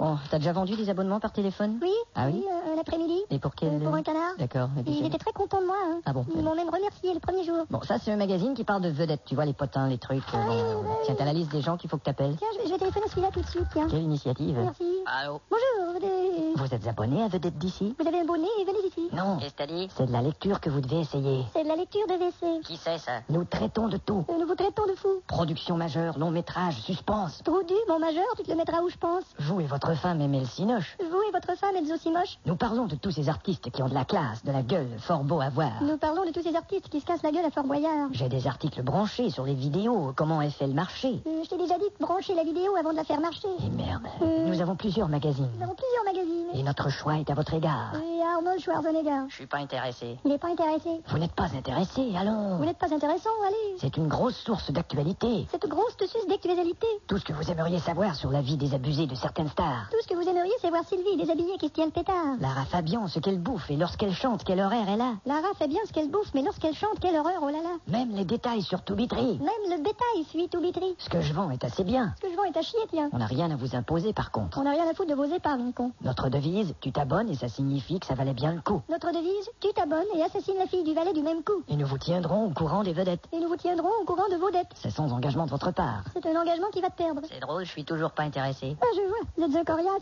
Bon, t'as déjà vendu des abonnements par téléphone? Oui. Ah oui? L'après-midi. Et pour quel... Pour un canard. D'accord. Et il était très content de moi. Hein. Ah bon? Ils m'ont même remercié le premier jour. Bon, ça c'est un magazine qui parle de vedettes, tu vois, les potins, les trucs. Oui. Tiens, t'as la liste des gens qu'il faut que t'appelles. Tiens, je vais téléphoner celui-là tout de suite, tiens. Quelle initiative. Merci. Allô? Bonjour, Vous êtes abonné à Vedettes d'ici? vous avez un bonnet et venez ici. Non. Qu'est-ce que t'as dit? C'est de la lecture que vous devez essayer. C'est de la lecture de WC. Qui c'est, ça? Nous traitons de tout. Nous vous traitons de fous. Production majeure, long métrage, suspense. Trop dur, mon majeur, tu te le mettras où je pense. Vous et votre femme aimez le cinoche. Vous et votre femme êtes aussi moches. Nous parlons de tous ces artistes qui ont de la classe, de la gueule, fort beau à voir. Nous parlons de tous ces artistes qui se cassent la gueule à Fort Boyard. J'ai des articles branchés sur les vidéos, comment elle fait le marché. Je t'ai déjà dit de brancher la vidéo avant de la faire marcher. Et merde, nous avons plusieurs magazines. Nous avons plusieurs magazines. Et notre choix est à votre égard. Et Arnold Schwarzenegger. Je suis pas intéressé. Il n'est pas intéressé. Vous n'êtes pas intéressé, allons. Vous n'êtes pas intéressant, allez. C'est une grosse source d'actualité. Cette grosse suce d'actualité. Tout ce que vous aimeriez savoir sur la vie désabusée de certaines stars. Tout ce que vous aimeriez, c'est voir Sylvie déshabillée qui se tient le pétard. Lara Fabian, ce qu'elle bouffe et lorsqu'elle chante, quel horaire elle a. Lara fait bien ce qu'elle bouffe, mais lorsqu'elle chante, quelle horreur, oh là là. Même les détails sur Toubitry. Même le bétail suit tout bitri. Ce que je vends est assez bien. Ce que je vends est à chier, tiens. On n'a rien à vous imposer par contre. On n'a rien à foutre de vos épargnes, con. Notre devise, tu t'abonnes et ça signifie que ça valait bien le coup. Notre devise, tu t'abonnes et assassines la fille du valet du même coup. Et nous vous tiendrons au courant des vedettes. Et nous vous tiendrons au courant de vos dettes. C'est sans engagement de votre part. C'est un engagement qui va te perdre. C'est drôle, je suis toujours pas intéressé. Ah, je vois, vous êtes un coriace.